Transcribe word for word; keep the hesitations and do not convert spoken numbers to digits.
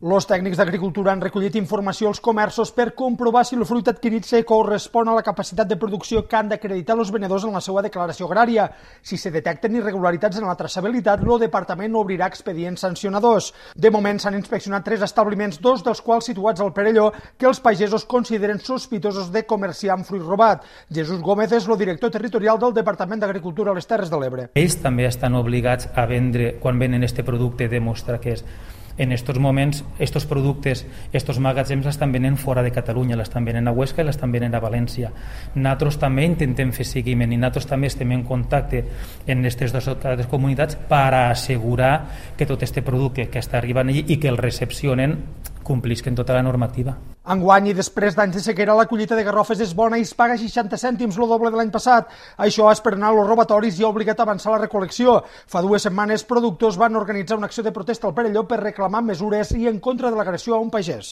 Els tècnics d'agricultura han recollit informació als comerços per comprovar si el fruit adquirit se correspon a la capacitat de producció que han d'acreditar els venedors en la seva declaració agrària. Si se detecten irregularitats en la traçabilitat, el departament obrirà expedients sancionadors. De moment s'han inspeccionat tres establiments, dos dels quals situats al Perelló, que els pagesos consideren sospitosos de comerciar amb fruit robat. Jesús Gómez és el director territorial del Departament d'Agricultura a les Terres de l'Ebre. Ells també estan obligats a vendre, quan venen este producte, demostra que és. En estos moments, estos productes, estos magatzems l'estan venent fora de Catalunya, l'estan venent a Huesca i l'estan venent a València. Nosaltres també intentem fer seguiment i nosaltres també estem en contacte en aquestes dues comunitats per assegurar que tot este producte que està arribant allí i que el recepcionen complisquen tota la normativa. Enguany i després d'anys de sequera, la collita de garrofes és bona i es paga seixanta cèntims, el doble de l'any passat. Això és per anar als robatoris i ha obligat a avançar la recol·lecció. Fa dues setmanes, productors van organitzar una acció de protesta al Perelló per reclamar mesures i en contra de l'agressió a un pagès.